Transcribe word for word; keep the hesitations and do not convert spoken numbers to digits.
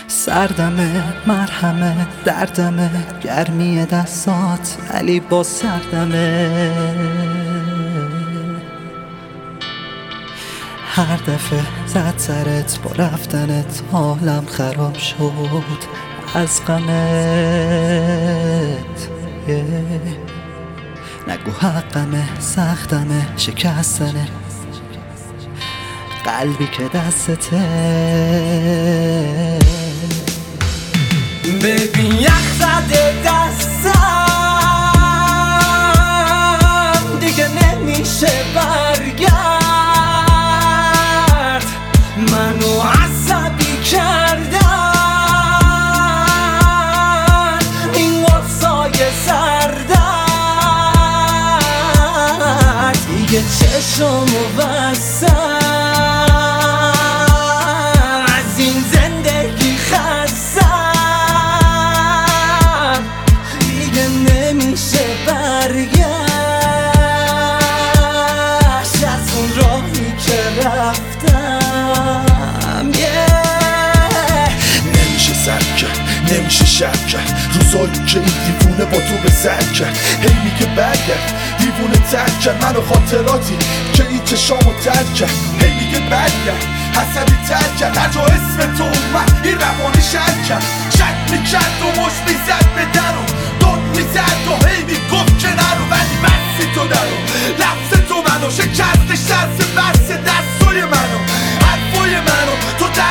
سردمه مرهمه دردمه گرمی دستات ولی با سردمه. هر دفعه زد سرت با رفتنت حالم خراب شد از غمت. نگو حقمه سختمه شکستنه قلبی که دستته. ببین یخ زده دستم دیگه نمیشه برگرد. منو عصبی کردن این واسای سردرد. دیگه چشمو بستم از این زندگی خستم. دیگه نمیشه برگشت از اون راهی که رفتم. yeah. نمیشه سر کرد نمیشه شب کرد روزایی که این دیوونه با تو به سر کرد. هی میگه برگرد دیوونه ترک کرد منو خاطراتی که این چشامو ترک کرد. هی میگه برگرد حسدی ترک کرد هر جا اسم تو اومد این روانی شرک کرد. شک میکرد و مش میزد به درو داد میزد و هی میگفت که نرو ولی بسی تو درو لفظ تو منو شکستش دست بس دستای منو حرفای منو تو